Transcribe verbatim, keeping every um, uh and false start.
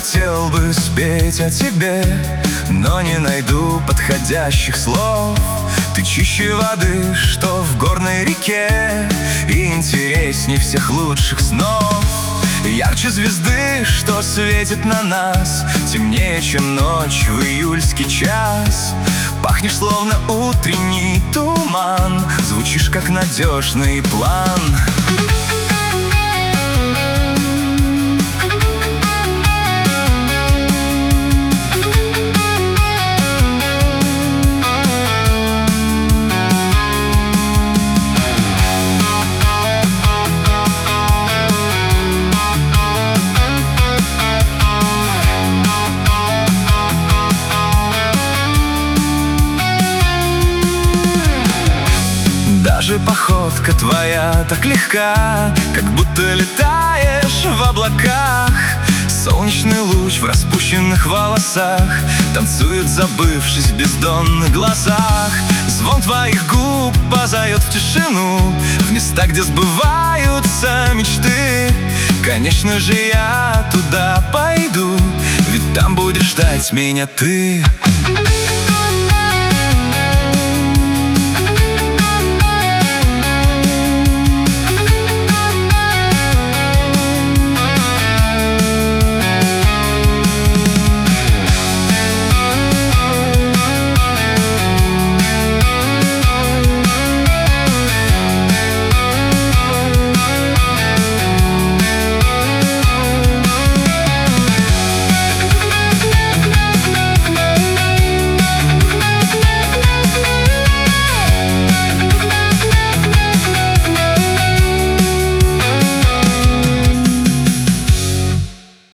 хотел бы спеть о тебе, но не найду подходящих слов. Ты чище воды, что в горной реке, и интересней всех лучших снов. Ярче звезды, что светит на нас, темнее, чем ночь в июльский час. Пахнешь, словно утренний туман, звучишь, как надежный план. Даже походка твоя так легка, как будто летаешь в облаках. Солнечный луч в распущенных волосах танцует, забывшись в бездонных глазах. Звон твоих губ позовет в тишину, в места, где сбываются мечты. Конечно же, я туда пойду, ведь там будешь ждать меня ты.